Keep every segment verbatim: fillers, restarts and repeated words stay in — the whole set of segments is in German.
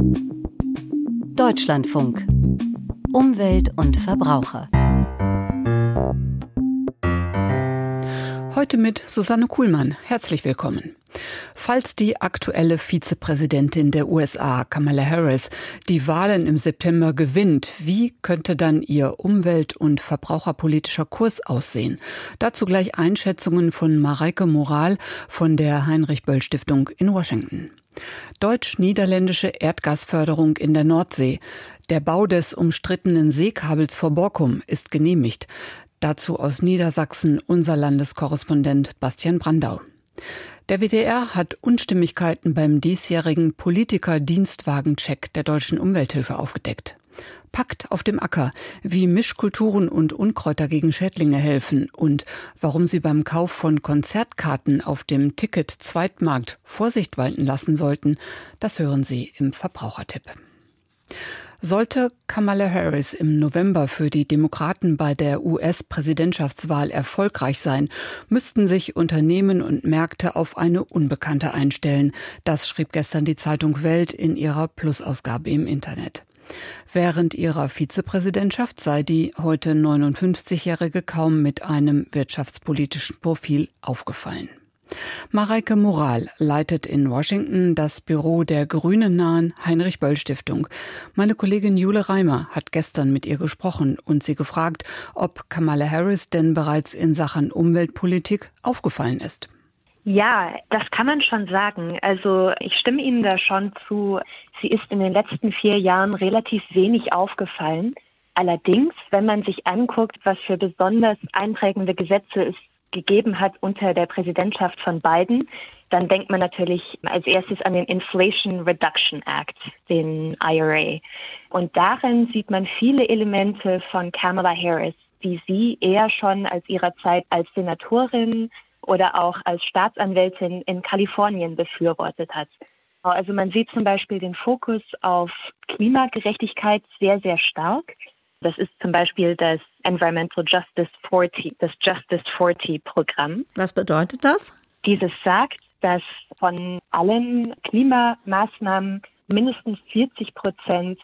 Deutschlandfunk. Umwelt und Verbraucher. Heute mit Susanne Kuhlmann. Herzlich willkommen. Falls die aktuelle Vizepräsidentin der U S A, Kamala Harris, die Wahlen im September gewinnt, wie könnte dann ihr umwelt- und verbraucherpolitischer Kurs aussehen? Dazu gleich Einschätzungen von Mareike Moral von der Heinrich-Böll-Stiftung in Washington. Deutsch-niederländische Erdgasförderung in der Nordsee. Der Bau des umstrittenen Seekabels vor Borkum ist genehmigt. Dazu aus Niedersachsen unser Landeskorrespondent Bastian Brandau. Der W D R hat Unstimmigkeiten beim diesjährigen Politiker-Dienstwagencheck der Deutschen Umwelthilfe aufgedeckt. Pakt auf dem Acker, wie Mischkulturen und Unkräuter gegen Schädlinge helfen und warum Sie beim Kauf von Konzertkarten auf dem Ticket-Zweitmarkt Vorsicht walten lassen sollten, das hören Sie im Verbrauchertipp. Sollte Kamala Harris im November für die Demokraten bei der U S-Präsidentschaftswahl erfolgreich sein, müssten sich Unternehmen und Märkte auf eine Unbekannte einstellen. Das schrieb gestern die Zeitung Welt in ihrer Plusausgabe im Internet. Während ihrer Vizepräsidentschaft sei die heute neunundfünfzigjährige kaum mit einem wirtschaftspolitischen Profil aufgefallen. Mareike Moral leitet in Washington das Büro der grünennahen Heinrich-Böll-Stiftung. Meine Kollegin Jule Reimer hat gestern mit ihr gesprochen und sie gefragt, ob Kamala Harris denn bereits in Sachen Umweltpolitik aufgefallen ist. Ja, das kann man schon sagen. Also ich stimme Ihnen da schon zu. Sie ist in den letzten vier Jahren relativ wenig aufgefallen. Allerdings, wenn man sich anguckt, was für besonders einprägende Gesetze es gegeben hat unter der Präsidentschaft von Biden, dann denkt man natürlich als erstes an den Inflation Reduction Act, den I R A. Und darin sieht man viele Elemente von Kamala Harris, die sie eher schon als ihrer Zeit als Senatorin oder auch als Staatsanwältin in Kalifornien befürwortet hat. Also man sieht zum Beispiel den Fokus auf Klimagerechtigkeit sehr, sehr stark. Das ist zum Beispiel das Environmental Justice vierzig, das Justice vierzig Programm. Was bedeutet das? Dieses sagt, dass von allen Klimamaßnahmen mindestens vierzig Prozent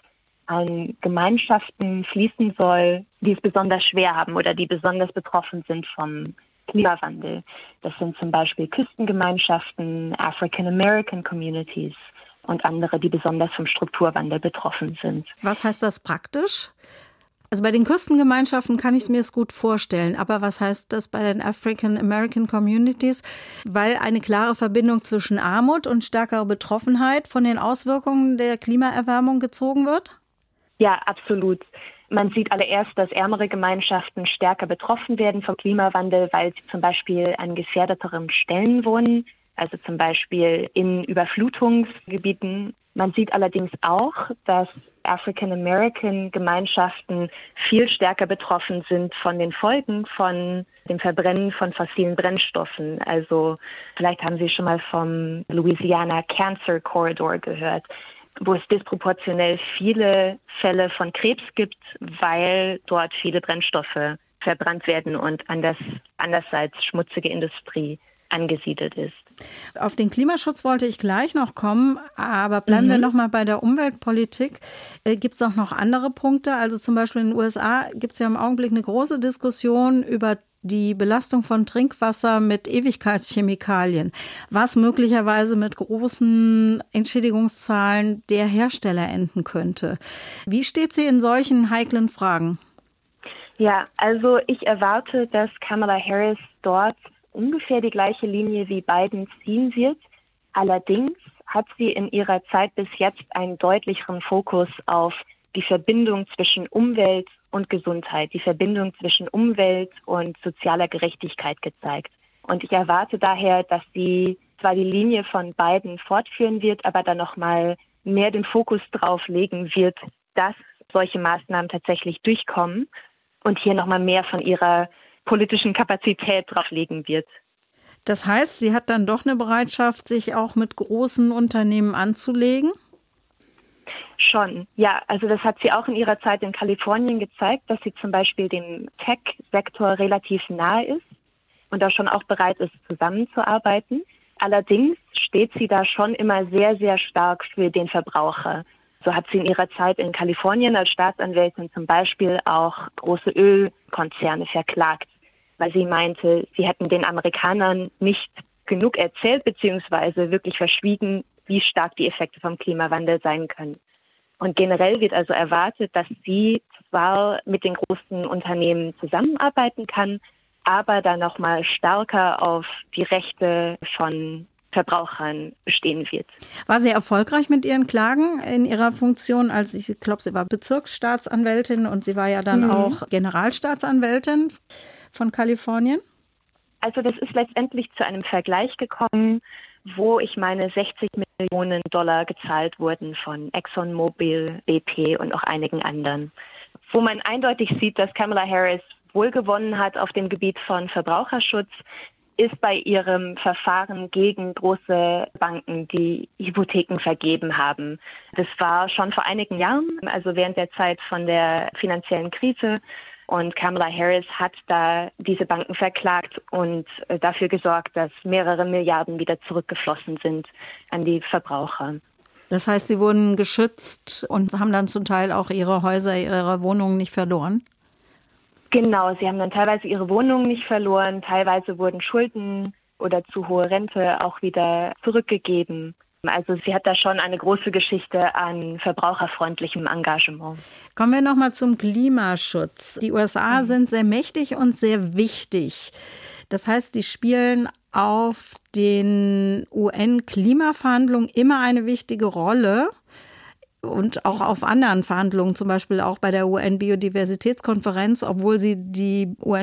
an Gemeinschaften fließen soll, die es besonders schwer haben oder die besonders betroffen sind vom Klimawandel. Das sind zum Beispiel Küstengemeinschaften, African American Communities und andere, die besonders vom Strukturwandel betroffen sind. Was heißt das praktisch? Also bei den Küstengemeinschaften kann ich es mir jetzt gut vorstellen. Aber was heißt das bei den African American Communities? Weil eine klare Verbindung zwischen Armut und stärkerer Betroffenheit von den Auswirkungen der Klimaerwärmung gezogen wird? Ja, absolut. Man sieht allererst, dass ärmere Gemeinschaften stärker betroffen werden vom Klimawandel, weil sie zum Beispiel an gefährdeteren Stellen wohnen, also zum Beispiel in Überflutungsgebieten. Man sieht allerdings auch, dass African-American-Gemeinschaften viel stärker betroffen sind von den Folgen von dem Verbrennen von fossilen Brennstoffen. Also vielleicht haben Sie schon mal vom Louisiana Cancer Corridor gehört, wo es disproportionell viele Fälle von Krebs gibt, weil dort viele Brennstoffe verbrannt werden und anders, andererseits schmutzige Industrie angesiedelt ist. Auf den Klimaschutz wollte ich gleich noch kommen, aber bleiben mhm. wir noch mal bei der Umweltpolitik. Äh, gibt es auch noch andere Punkte? Also zum Beispiel in den U S A gibt es ja im Augenblick eine große Diskussion über die Belastung von Trinkwasser mit Ewigkeitschemikalien, was möglicherweise mit großen Entschädigungszahlen der Hersteller enden könnte. Wie steht sie in solchen heiklen Fragen? Ja, also ich erwarte, dass Kamala Harris dort ungefähr die gleiche Linie wie Biden ziehen wird. Allerdings hat sie in ihrer Zeit bis jetzt einen deutlicheren Fokus auf die Verbindung zwischen Umwelt und Gesundheit, die Verbindung zwischen Umwelt und sozialer Gerechtigkeit gezeigt. Und ich erwarte daher, dass sie zwar die Linie von Biden fortführen wird, aber dann nochmal mehr den Fokus drauf legen wird, dass solche Maßnahmen tatsächlich durchkommen und hier nochmal mehr von ihrer politischen Kapazität drauflegen wird. Das heißt, sie hat dann doch eine Bereitschaft, sich auch mit großen Unternehmen anzulegen? Schon, ja. Also das hat sie auch in ihrer Zeit in Kalifornien gezeigt, dass sie zum Beispiel dem Tech-Sektor relativ nahe ist und da schon auch bereit ist, zusammenzuarbeiten. Allerdings steht sie da schon immer sehr, sehr stark für den Verbraucher. So hat sie in ihrer Zeit in Kalifornien als Staatsanwältin zum Beispiel auch große Ölkonzerne verklagt, weil sie meinte, sie hätten den Amerikanern nicht genug erzählt bzw. wirklich verschwiegen, wie stark die Effekte vom Klimawandel sein können. Und generell wird also erwartet, dass sie zwar mit den großen Unternehmen zusammenarbeiten kann, aber dann nochmal stärker auf die Rechte von Verbrauchern bestehen wird. War sie erfolgreich mit ihren Klagen in ihrer Funktion, als ich glaube, sie war Bezirksstaatsanwältin und sie war ja dann mhm. auch Generalstaatsanwältin von Kalifornien? Also das ist letztendlich zu einem Vergleich gekommen, wo ich meine sechzig Millionen Dollar gezahlt wurden von ExxonMobil, B P und auch einigen anderen. Wo man eindeutig sieht, dass Kamala Harris wohl gewonnen hat auf dem Gebiet von Verbraucherschutz, ist bei ihrem Verfahren gegen große Banken, die Hypotheken vergeben haben. Das war schon vor einigen Jahren, also während der Zeit von der finanziellen Krise. Und Kamala Harris hat da diese Banken verklagt und dafür gesorgt, dass mehrere Milliarden wieder zurückgeflossen sind an die Verbraucher. Das heißt, sie wurden geschützt und haben dann zum Teil auch ihre Häuser, ihre Wohnungen nicht verloren? Genau, sie haben dann teilweise ihre Wohnungen nicht verloren, teilweise wurden Schulden oder zu hohe Rente auch wieder zurückgegeben. Also sie hat da schon eine große Geschichte an verbraucherfreundlichem Engagement. Kommen wir nochmal zum Klimaschutz. Die U S A mhm. sind sehr mächtig und sehr wichtig. Das heißt, die spielen auf den U N-Klimaverhandlungen immer eine wichtige Rolle. Und auch auf anderen Verhandlungen, zum Beispiel auch bei der U N-Biodiversitätskonferenz, obwohl sie die U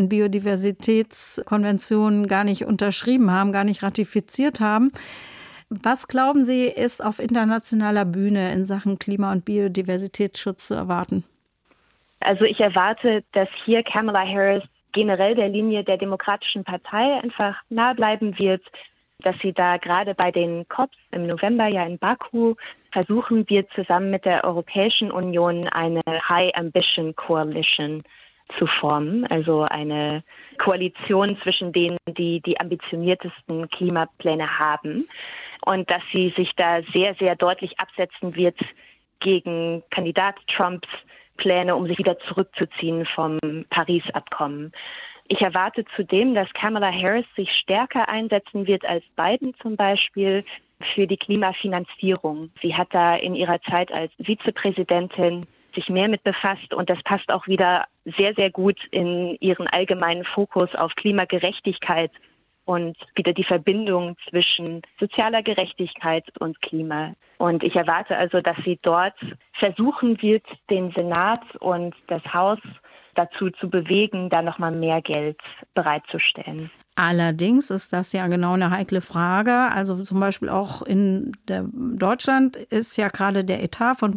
N-Biodiversitätskonvention gar nicht unterschrieben haben, gar nicht ratifiziert haben. Was glauben Sie, ist auf internationaler Bühne in Sachen Klima- und Biodiversitätsschutz zu erwarten? Also ich erwarte, dass hier Kamala Harris generell der Linie der Demokratischen Partei einfach nahe bleiben wird, dass sie da gerade bei den COPs im November ja in Baku versuchen wird, zusammen mit der Europäischen Union eine High Ambition Coalition zu formen, also eine Koalition zwischen denen, die die ambitioniertesten Klimapläne haben, und dass sie sich da sehr, sehr deutlich absetzen wird gegen Kandidat Trumps Pläne, um sich wieder zurückzuziehen vom Paris-Abkommen. Ich erwarte zudem, dass Kamala Harris sich stärker einsetzen wird als Biden zum Beispiel für die Klimafinanzierung. Sie hat da in ihrer Zeit als Vizepräsidentin sich mehr mit befasst und das passt auch wieder sehr, sehr gut in ihren allgemeinen Fokus auf Klimagerechtigkeit und wieder die Verbindung zwischen sozialer Gerechtigkeit und Klima. Und ich erwarte also, dass sie dort versuchen wird, den Senat und das Haus dazu zu bewegen, da nochmal mehr Geld bereitzustellen. Allerdings ist das ja genau eine heikle Frage. Also zum Beispiel auch in der Deutschland ist ja gerade der Etat von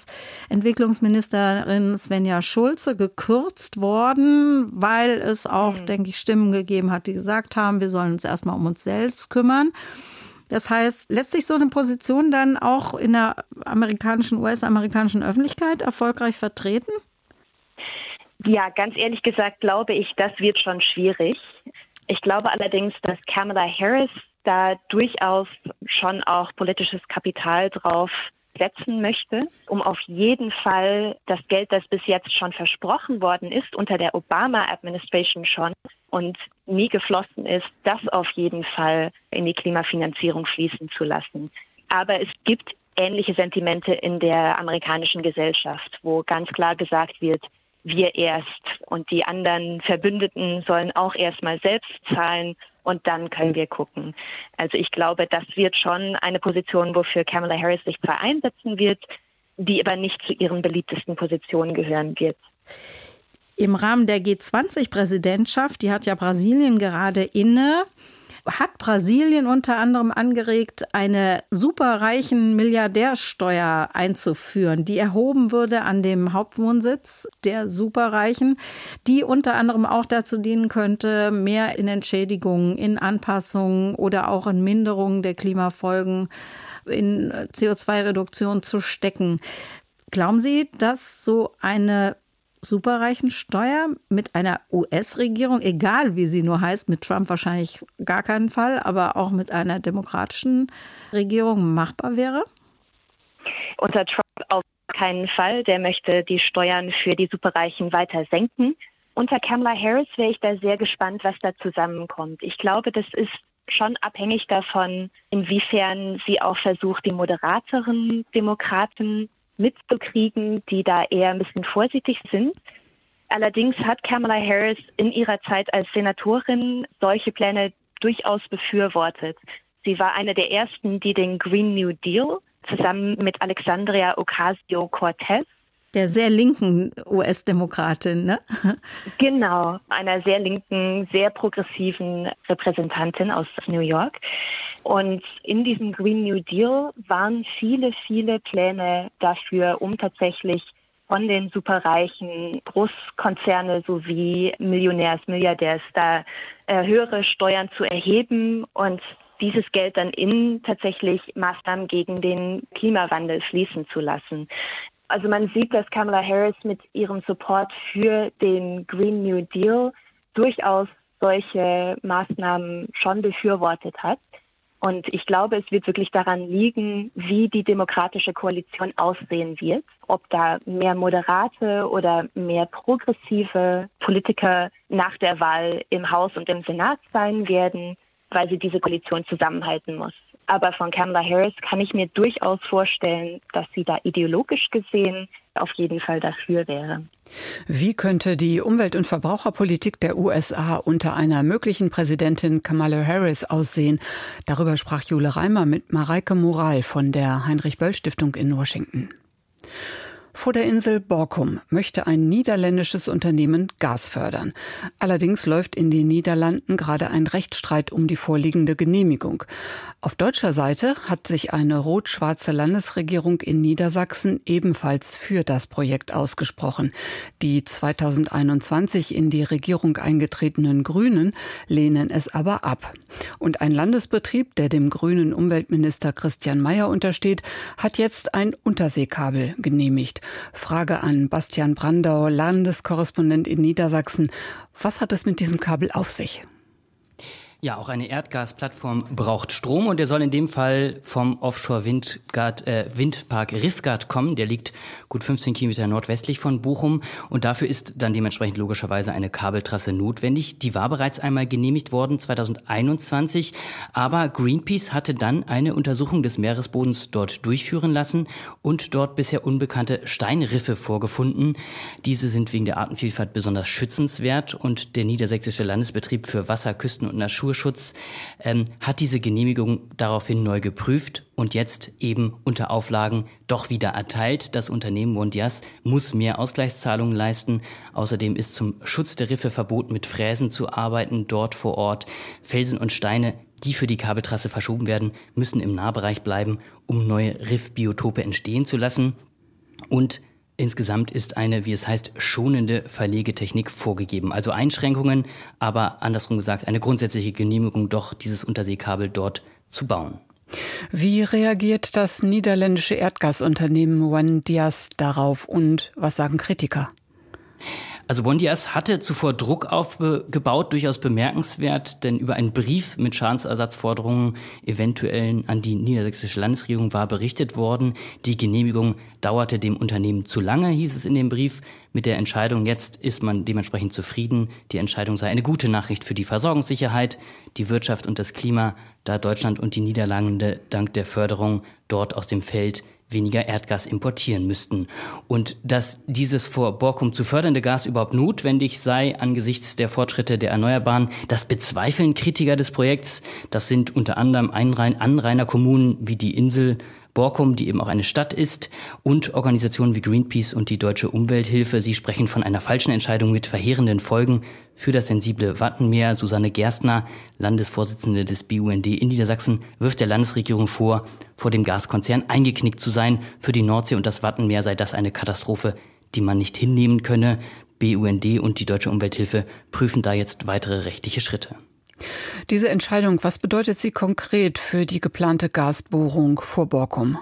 Bundesentwicklungsministerin Svenja Schulze gekürzt worden, weil es auch, mhm. denke ich, Stimmen gegeben hat, die gesagt haben, wir sollen uns erstmal um uns selbst kümmern. Das heißt, lässt sich so eine Position dann auch in der amerikanischen, U S-amerikanischen Öffentlichkeit erfolgreich vertreten? Ja, ganz ehrlich gesagt glaube ich, das wird schon schwierig. Ich glaube allerdings, dass Kamala Harris da durchaus schon auch politisches Kapital drauf setzen möchte, um auf jeden Fall das Geld, das bis jetzt schon versprochen worden ist, unter der Obama-Administration schon und nie geflossen ist, das auf jeden Fall in die Klimafinanzierung fließen zu lassen. Aber es gibt ähnliche Sentimente in der amerikanischen Gesellschaft, wo ganz klar gesagt wird, wir erst und die anderen Verbündeten sollen auch erstmal selbst zahlen und dann können wir gucken. Also ich glaube, das wird schon eine Position, wofür Kamala Harris sich zwar einsetzen wird, die aber nicht zu ihren beliebtesten Positionen gehören wird. Im Rahmen der G zwanzig-Präsidentschaft, die hat ja Brasilien gerade inne, hat Brasilien unter anderem angeregt, eine superreichen Milliardärsteuer einzuführen, die erhoben würde an dem Hauptwohnsitz der Superreichen, die unter anderem auch dazu dienen könnte, mehr in Entschädigungen, in Anpassungen oder auch in Minderungen der Klimafolgen, in C O zwei Reduktion zu stecken. Glauben Sie, dass so eine superreichen Steuer mit einer U S-Regierung, egal wie sie nur heißt, mit Trump wahrscheinlich gar keinen Fall, aber auch mit einer demokratischen Regierung machbar wäre? Unter Trump auf keinen Fall. Der möchte die Steuern für die Superreichen weiter senken. Unter Kamala Harris wäre ich da sehr gespannt, was da zusammenkommt. Ich glaube, das ist schon abhängig davon, inwiefern sie auch versucht, die moderateren Demokraten mitzukriegen, die da eher ein bisschen vorsichtig sind. Allerdings hat Kamala Harris in ihrer Zeit als Senatorin solche Pläne durchaus befürwortet. Sie war eine der ersten, die den Green New Deal zusammen mit Alexandria Ocasio-Cortez, der sehr linken U S-Demokratin, ne? Genau, einer sehr linken, sehr progressiven Repräsentantin aus New York. Und in diesem Green New Deal waren viele, viele Pläne dafür, um tatsächlich von den Superreichen, Großkonzerne sowie Millionärs, Milliardärs da äh, höhere Steuern zu erheben und dieses Geld dann in tatsächlich Maßnahmen gegen den Klimawandel fließen zu lassen. Also man sieht, dass Kamala Harris mit ihrem Support für den Green New Deal durchaus solche Maßnahmen schon befürwortet hat. Und ich glaube, es wird wirklich daran liegen, wie die demokratische Koalition aussehen wird. Ob da mehr moderate oder mehr progressive Politiker nach der Wahl im Haus und im Senat sein werden, weil sie diese Koalition zusammenhalten muss. Aber von Kamala Harris kann ich mir durchaus vorstellen, dass sie da ideologisch gesehen auf jeden Fall dafür wäre. Wie könnte die Umwelt- und Verbraucherpolitik der U S A unter einer möglichen Präsidentin Kamala Harris aussehen? Darüber sprach Jule Reimer mit Mareike Moral von der Heinrich-Böll-Stiftung in Washington. Vor der Insel Borkum möchte ein niederländisches Unternehmen Gas fördern. Allerdings läuft in den Niederlanden gerade ein Rechtsstreit um die vorliegende Genehmigung. Auf deutscher Seite hat sich eine rot-schwarze Landesregierung in Niedersachsen ebenfalls für das Projekt ausgesprochen. Die zweitausendeinundzwanzig in die Regierung eingetretenen Grünen lehnen es aber ab. Und ein Landesbetrieb, der dem grünen Umweltminister Christian Mayer untersteht, hat jetzt ein Unterseekabel genehmigt. Frage an Bastian Brandau, Landeskorrespondent in Niedersachsen. Was hat es mit diesem Kabel auf sich? Ja, auch eine Erdgasplattform braucht Strom und der soll in dem Fall vom Offshore-Windpark äh, Windpark Riffgard kommen. Der liegt gut fünfzehn Kilometer nordwestlich von Bochum und dafür ist dann dementsprechend logischerweise eine Kabeltrasse notwendig. Die war bereits einmal genehmigt worden, zweitausendeinundzwanzig, aber Greenpeace hatte dann eine Untersuchung des Meeresbodens dort durchführen lassen und dort bisher unbekannte Steinriffe vorgefunden. Diese sind wegen der Artenvielfalt besonders schützenswert und der Niedersächsische Landesbetrieb für Wasser, Küsten und Naturschutz Schutz, ähm, hat diese Genehmigung daraufhin neu geprüft und jetzt eben unter Auflagen doch wieder erteilt. Das Unternehmen Mondias muss mehr Ausgleichszahlungen leisten. Außerdem ist zum Schutz der Riffe verboten, mit Fräsen zu arbeiten, dort vor Ort. Felsen und Steine, die für die Kabeltrasse verschoben werden, müssen im Nahbereich bleiben, um neue Riffbiotope entstehen zu lassen. Und insgesamt ist eine, wie es heißt, schonende Verlegetechnik vorgegeben. Also Einschränkungen, aber andersrum gesagt, eine grundsätzliche Genehmigung, doch dieses Unterseekabel dort zu bauen. Wie reagiert das niederländische Erdgasunternehmen Mondias darauf und was sagen Kritiker? Also Mondias hatte zuvor Druck aufgebaut, durchaus bemerkenswert, denn über einen Brief mit Schadensersatzforderungen eventuell an die niedersächsische Landesregierung war berichtet worden. Die Genehmigung dauerte dem Unternehmen zu lange, hieß es in dem Brief. Mit der Entscheidung jetzt ist man dementsprechend zufrieden. Die Entscheidung sei eine gute Nachricht für die Versorgungssicherheit, die Wirtschaft und das Klima, da Deutschland und die Niederlande dank der Förderung dort aus dem Feld weniger Erdgas importieren müssten. Und dass dieses vor Borkum zu fördernde Gas überhaupt notwendig sei angesichts der Fortschritte der Erneuerbaren, das bezweifeln Kritiker des Projekts. Das sind unter anderem Anrainerkommunen wie die Insel Borkum, die eben auch eine Stadt ist, und Organisationen wie Greenpeace und die Deutsche Umwelthilfe. Sie sprechen von einer falschen Entscheidung mit verheerenden Folgen für das sensible Wattenmeer. Susanne Gerstner, Landesvorsitzende des B U N D in Niedersachsen, wirft der Landesregierung vor, vor dem Gaskonzern eingeknickt zu sein. Für die Nordsee und das Wattenmeer sei das eine Katastrophe, die man nicht hinnehmen könne. B U N D und die Deutsche Umwelthilfe prüfen da jetzt weitere rechtliche Schritte. Diese Entscheidung, was bedeutet sie konkret für die geplante Gasbohrung vor Borkum?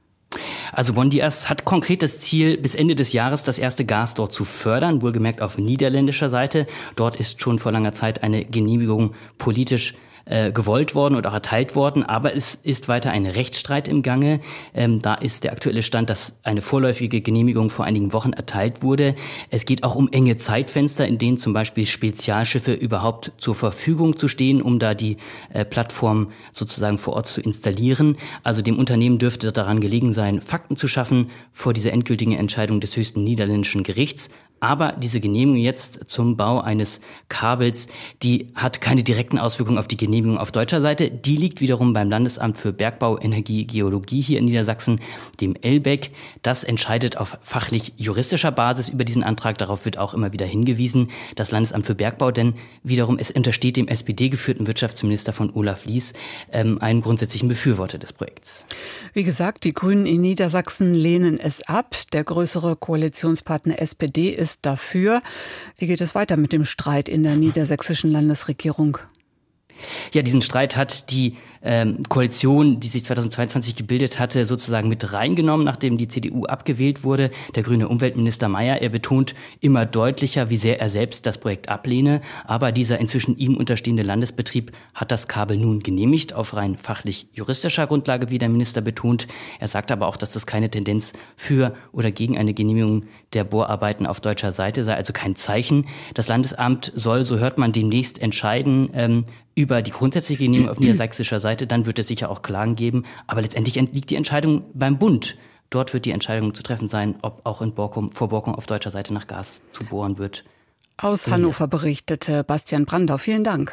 Also Mondias hat konkret das Ziel, bis Ende des Jahres das erste Gas dort zu fördern, wohlgemerkt auf niederländischer Seite. Dort ist schon vor langer Zeit eine Genehmigung politisch äh, gewollt worden und auch erteilt worden. Aber es ist weiter ein Rechtsstreit im Gange. Ähm, da ist der aktuelle Stand, dass eine vorläufige Genehmigung vor einigen Wochen erteilt wurde. Es geht auch um enge Zeitfenster, in denen zum Beispiel Spezialschiffe überhaupt zur Verfügung zu stehen, um da die äh, Plattform sozusagen vor Ort zu installieren. Also dem Unternehmen dürfte daran gelegen sein, Fakten zu schaffen vor dieser endgültigen Entscheidung des höchsten niederländischen Gerichts. Aber diese Genehmigung jetzt zum Bau eines Kabels, die hat keine direkten Auswirkungen auf die Genehmigung auf deutscher Seite. Die liegt wiederum beim Landesamt für Bergbau, Energie, Geologie hier in Niedersachsen, dem L B E G. Das entscheidet auf fachlich-juristischer Basis über diesen Antrag. Darauf wird auch immer wieder hingewiesen. Das Landesamt für Bergbau, denn wiederum es untersteht dem S P D-geführten Wirtschaftsminister von Olaf Lies, ähm, einen grundsätzlichen Befürworter des Projekts. Wie gesagt, die Grünen in Niedersachsen lehnen es ab. Der größere Koalitionspartner S P D ist dafür. Wie geht es weiter mit dem Streit in der niedersächsischen Landesregierung? Ja, diesen Streit hat die ähm, Koalition, die sich zweitausendzweiundzwanzig gebildet hatte, sozusagen mit reingenommen, nachdem die C D U abgewählt wurde. Der grüne Umweltminister Mayer, er betont immer deutlicher, wie sehr er selbst das Projekt ablehne. Aber dieser inzwischen ihm unterstehende Landesbetrieb hat das Kabel nun genehmigt, auf rein fachlich-juristischer Grundlage, wie der Minister betont. Er sagt aber auch, dass das keine Tendenz für oder gegen eine Genehmigung der Bohrarbeiten auf deutscher Seite sei, also kein Zeichen. Das Landesamt soll, so hört man, demnächst entscheiden, ähm, über die grundsätzliche Genehmigung auf niedersächsischer Seite, dann wird es sicher auch Klagen geben. Aber letztendlich liegt die Entscheidung beim Bund. Dort wird die Entscheidung zu treffen sein, ob auch in Borkum, vor Borkum auf deutscher Seite nach Gas zu bohren wird. Aus Hannover berichtete Bastian Brandau. Vielen Dank.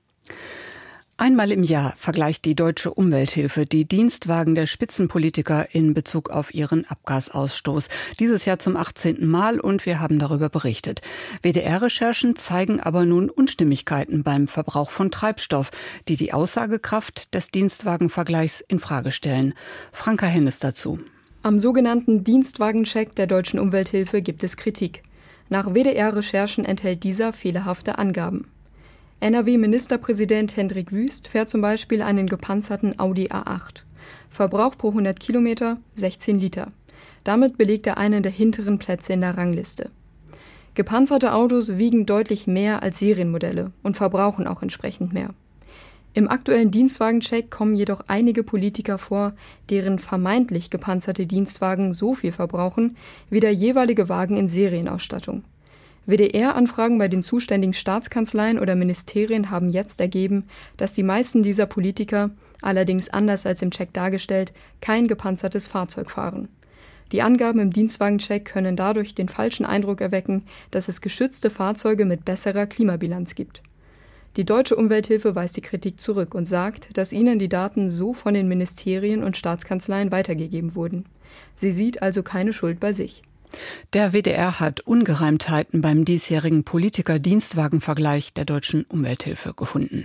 Einmal im Jahr vergleicht die Deutsche Umwelthilfe die Dienstwagen der Spitzenpolitiker in Bezug auf ihren Abgasausstoß. Dieses Jahr zum achtzehnten Mal und wir haben darüber berichtet. W D R-Recherchen zeigen aber nun Unstimmigkeiten beim Verbrauch von Treibstoff, die die Aussagekraft des Dienstwagenvergleichs in Frage stellen. Franka Hennes dazu. Am sogenannten Dienstwagencheck der Deutschen Umwelthilfe gibt es Kritik. Nach W D R-Recherchen enthält dieser fehlerhafte Angaben. N R W-Ministerpräsident Hendrik Wüst fährt zum Beispiel einen gepanzerten Audi A acht. Verbrauch pro hundert Kilometer sechzehn Liter. Damit belegt er einen der hinteren Plätze in der Rangliste. Gepanzerte Autos wiegen deutlich mehr als Serienmodelle und verbrauchen auch entsprechend mehr. Im aktuellen Dienstwagencheck kommen jedoch einige Politiker vor, deren vermeintlich gepanzerte Dienstwagen so viel verbrauchen wie der jeweilige Wagen in Serienausstattung. W D R-Anfragen bei den zuständigen Staatskanzleien oder Ministerien haben jetzt ergeben, dass die meisten dieser Politiker, allerdings anders als im Check dargestellt, kein gepanzertes Fahrzeug fahren. Die Angaben im Dienstwagencheck können dadurch den falschen Eindruck erwecken, dass es geschützte Fahrzeuge mit besserer Klimabilanz gibt. Die Deutsche Umwelthilfe weist die Kritik zurück und sagt, dass ihnen die Daten so von den Ministerien und Staatskanzleien weitergegeben wurden. Sie sieht also keine Schuld bei sich. Der W D R hat Ungereimtheiten beim diesjährigen Politiker-Dienstwagen-Vergleich der Deutschen Umwelthilfe gefunden.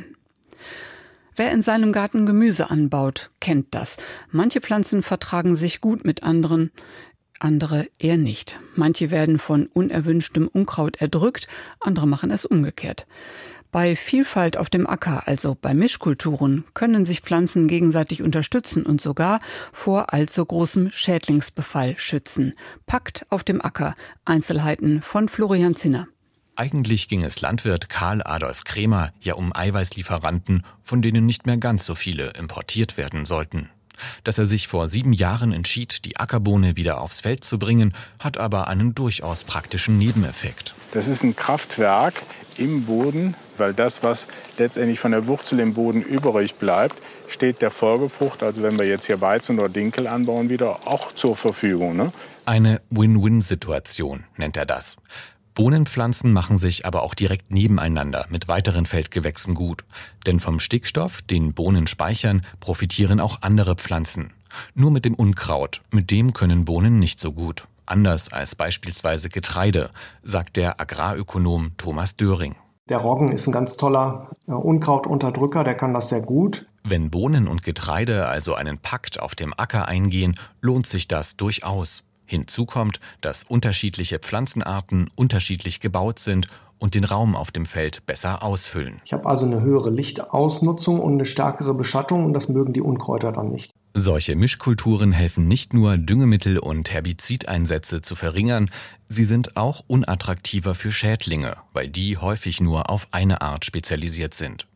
Wer in seinem Garten Gemüse anbaut, kennt das. Manche Pflanzen vertragen sich gut mit anderen, andere eher nicht. Manche werden von unerwünschtem Unkraut erdrückt, andere machen es umgekehrt. Bei Vielfalt auf dem Acker, also bei Mischkulturen, können sich Pflanzen gegenseitig unterstützen und sogar vor allzu großem Schädlingsbefall schützen. Pakt auf dem Acker. Einzelheiten von Florian Zinner. Eigentlich ging es Landwirt Karl Adolf Krämer ja um Eiweißlieferanten, von denen nicht mehr ganz so viele importiert werden sollten. Dass er sich vor sieben Jahren entschied, die Ackerbohne wieder aufs Feld zu bringen, hat aber einen durchaus praktischen Nebeneffekt. Das ist ein Kraftwerk im Boden, weil das, was letztendlich von der Wurzel im Boden übrig bleibt, steht der Folgefrucht, also wenn wir jetzt hier Weizen oder Dinkel anbauen, wieder auch zur Verfügung. Ne? Eine Win-Win-Situation nennt er das. Bohnenpflanzen machen sich aber auch direkt nebeneinander mit weiteren Feldgewächsen gut. Denn vom Stickstoff, den Bohnen speichern, profitieren auch andere Pflanzen. Nur mit dem Unkraut, mit dem können Bohnen nicht so gut. Anders als beispielsweise Getreide, sagt der Agrarökonom Thomas Döring. Der Roggen ist ein ganz toller Unkrautunterdrücker, der kann das sehr gut. Wenn Bohnen und Getreide also einen Pakt auf dem Acker eingehen, lohnt sich das durchaus. Hinzu kommt, dass unterschiedliche Pflanzenarten unterschiedlich gebaut sind und den Raum auf dem Feld besser ausfüllen. Ich habe also eine höhere Lichtausnutzung und eine stärkere Beschattung und das mögen die Unkräuter dann nicht. Solche Mischkulturen helfen nicht nur, Düngemittel und Herbizideinsätze zu verringern, sie sind auch unattraktiver für Schädlinge, weil die häufig nur auf eine Art spezialisiert sind.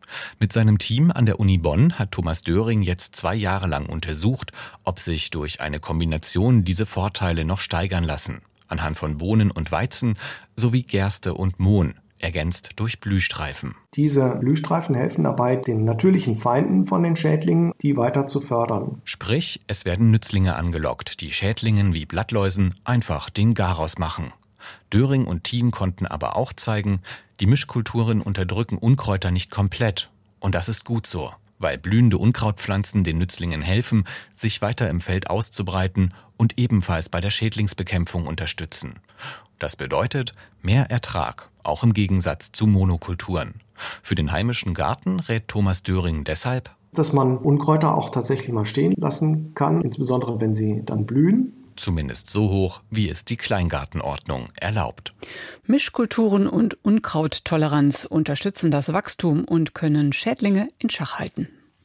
Mit seinem Team an der Uni Bonn hat Thomas Döring jetzt zwei Jahre lang untersucht, ob sich durch eine Kombination diese Vorteile noch steigern lassen. Anhand von Bohnen und Weizen sowie Gerste und Mohn, ergänzt durch Blühstreifen. Diese Blühstreifen helfen dabei, den natürlichen Feinden von den Schädlingen, die weiter zu fördern. Sprich, es werden Nützlinge angelockt, die Schädlingen wie Blattläusen einfach den Garaus machen. Döring und Team konnten aber auch zeigen, die Mischkulturen unterdrücken Unkräuter nicht komplett. Und das ist gut so, weil blühende Unkrautpflanzen den Nützlingen helfen, sich weiter im Feld auszubreiten und ebenfalls bei der Schädlingsbekämpfung unterstützen. Das bedeutet mehr Ertrag, auch im Gegensatz zu Monokulturen. Für den heimischen Garten rät Thomas Döring deshalb, dass man Unkräuter auch tatsächlich mal stehen lassen kann, insbesondere wenn sie dann blühen. Zumindest so hoch, wie es die Kleingartenordnung erlaubt. Mischkulturen und Unkrauttoleranz unterstützen das Wachstum und können Schädlinge in Schach halten.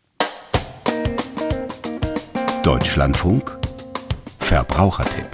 Deutschlandfunk Verbrauchertipp.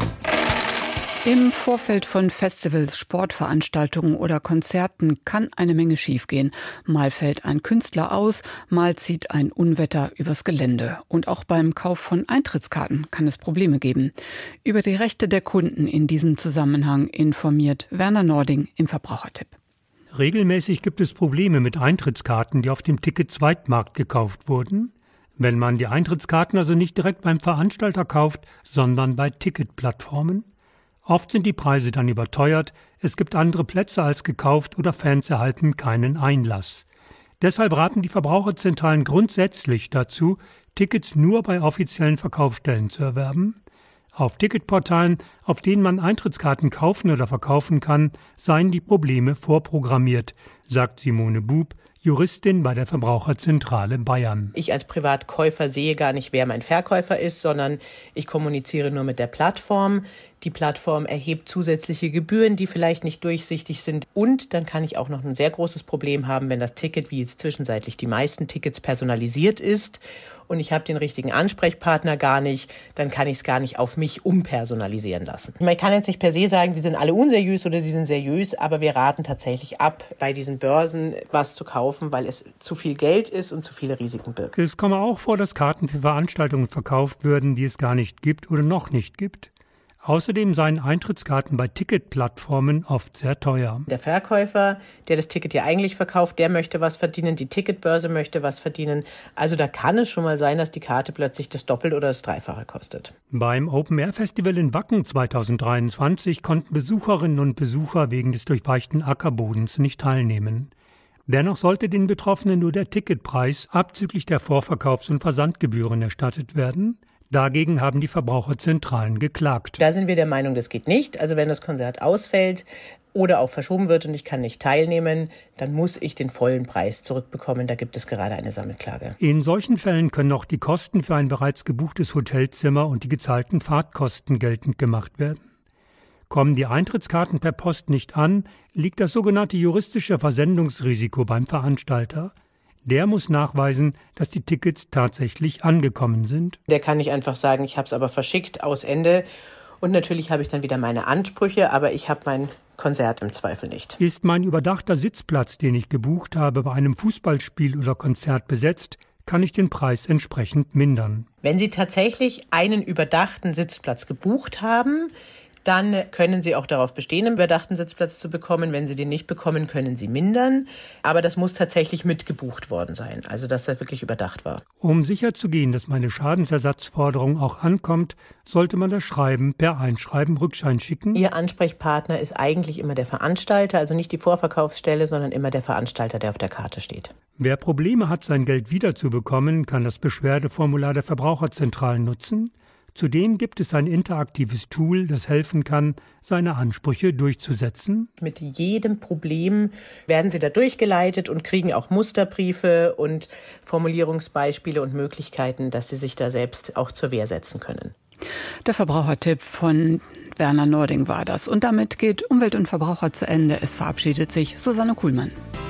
Im Vorfeld von Festivals, Sportveranstaltungen oder Konzerten kann eine Menge schiefgehen. Mal fällt ein Künstler aus, mal zieht ein Unwetter übers Gelände. Und auch beim Kauf von Eintrittskarten kann es Probleme geben. Über die Rechte der Kunden in diesem Zusammenhang informiert Werner Nording im Verbrauchertipp. Regelmäßig gibt es Probleme mit Eintrittskarten, die auf dem Ticket-Zweitmarkt gekauft wurden. Wenn man die Eintrittskarten also nicht direkt beim Veranstalter kauft, sondern bei Ticketplattformen. Oft sind die Preise dann überteuert, es gibt andere Plätze als gekauft oder Fans erhalten keinen Einlass. Deshalb raten die Verbraucherzentralen grundsätzlich dazu, Tickets nur bei offiziellen Verkaufsstellen zu erwerben. Auf Ticketportalen, auf denen man Eintrittskarten kaufen oder verkaufen kann, seien die Probleme vorprogrammiert, sagt Simone Bub, Juristin bei der Verbraucherzentrale Bayern. Ich als Privatkäufer sehe gar nicht, wer mein Verkäufer ist, sondern ich kommuniziere nur mit der Plattform. Die Plattform erhebt zusätzliche Gebühren, die vielleicht nicht durchsichtig sind. Und dann kann ich auch noch ein sehr großes Problem haben, wenn das Ticket, wie jetzt zwischenzeitlich die meisten Tickets, personalisiert ist und ich habe den richtigen Ansprechpartner gar nicht, dann kann ich es gar nicht auf mich umpersonalisieren lassen. Man kann jetzt nicht per se sagen, die sind alle unseriös oder die sind seriös, aber wir raten tatsächlich ab, bei diesen Börsen was zu kaufen, weil es zu viel Geld ist und zu viele Risiken birgt. Es komme auch vor, dass Karten für Veranstaltungen verkauft würden, die es gar nicht gibt oder noch nicht gibt. Außerdem seien Eintrittskarten bei Ticketplattformen oft sehr teuer. Der Verkäufer, der das Ticket ja eigentlich verkauft, der möchte was verdienen, die Ticketbörse möchte was verdienen. Also da kann es schon mal sein, dass die Karte plötzlich das Doppelte oder das Dreifache kostet. Beim Open-Air-Festival in Wacken zweitausenddreiundzwanzig konnten Besucherinnen und Besucher wegen des durchweichten Ackerbodens nicht teilnehmen. Dennoch sollte den Betroffenen nur der Ticketpreis abzüglich der Vorverkaufs- und Versandgebühren erstattet werden. Dagegen haben die Verbraucherzentralen geklagt. Da sind wir der Meinung, das geht nicht. Also wenn das Konzert ausfällt oder auch verschoben wird und ich kann nicht teilnehmen, dann muss ich den vollen Preis zurückbekommen. Da gibt es gerade eine Sammelklage. In solchen Fällen können auch die Kosten für ein bereits gebuchtes Hotelzimmer und die gezahlten Fahrtkosten geltend gemacht werden. Kommen die Eintrittskarten per Post nicht an, liegt das sogenannte juristische Versendungsrisiko beim Veranstalter. Der muss nachweisen, dass die Tickets tatsächlich angekommen sind. Der kann nicht einfach sagen, ich habe es aber verschickt, aus Ende. Und natürlich habe ich dann wieder meine Ansprüche, aber ich habe mein Konzert im Zweifel nicht. Ist mein überdachter Sitzplatz, den ich gebucht habe, bei einem Fußballspiel oder Konzert besetzt, kann ich den Preis entsprechend mindern. Wenn Sie tatsächlich einen überdachten Sitzplatz gebucht haben, dann können Sie auch darauf bestehen, einen überdachten Sitzplatz zu bekommen. Wenn Sie den nicht bekommen, können Sie mindern. Aber das muss tatsächlich mitgebucht worden sein, also dass das wirklich überdacht war. Um sicherzugehen, dass meine Schadensersatzforderung auch ankommt, sollte man das Schreiben per Einschreiben Rückschein schicken. Ihr Ansprechpartner ist eigentlich immer der Veranstalter, also nicht die Vorverkaufsstelle, sondern immer der Veranstalter, der auf der Karte steht. Wer Probleme hat, sein Geld wiederzubekommen, kann das Beschwerdeformular der Verbraucherzentralen nutzen. Zudem gibt es ein interaktives Tool, das helfen kann, seine Ansprüche durchzusetzen. Mit jedem Problem werden Sie da durchgeleitet und kriegen auch Musterbriefe und Formulierungsbeispiele und Möglichkeiten, dass Sie sich da selbst auch zur Wehr setzen können. Der Verbrauchertipp von Werner Nording war das. Und damit geht Umwelt und Verbraucher zu Ende. Es verabschiedet sich Susanne Kuhlmann.